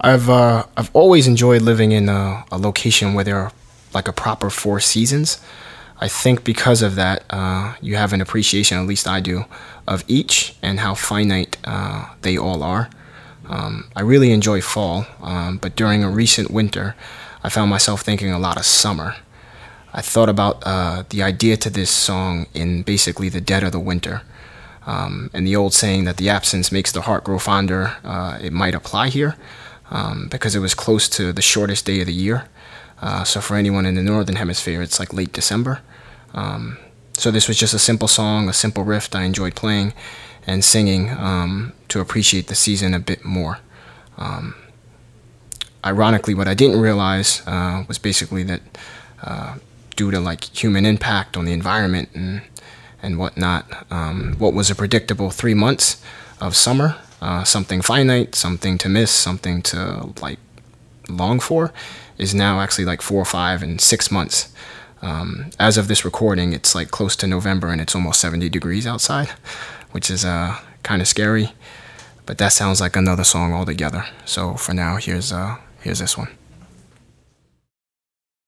I've always enjoyed living in a location where there are like a proper four seasons. I think because of that, you have an appreciation, at least I do, of each and how finite they all are. I really enjoy fall, but during a recent winter, I found myself thinking a lot of summer. I thought about the idea to this song in basically the dead of the winter. And the old saying that the absence makes the heart grow fonder, it might apply here because it was close to the shortest day of the year. So for anyone in the northern hemisphere, it's like late December. So this was just a simple song, a simple riff I enjoyed playing and singing to appreciate the season a bit more. Ironically, what I didn't realize was basically that due to like human impact on the environment and whatnot, what was a predictable 3 months of summer, something finite, something to miss, something to like long for, is now actually like 4 or 5 and 6 months. As of this recording, it's like close to November and it's almost 70 degrees outside, which is kind of scary. But that sounds like another song altogether. So for now, here's this one.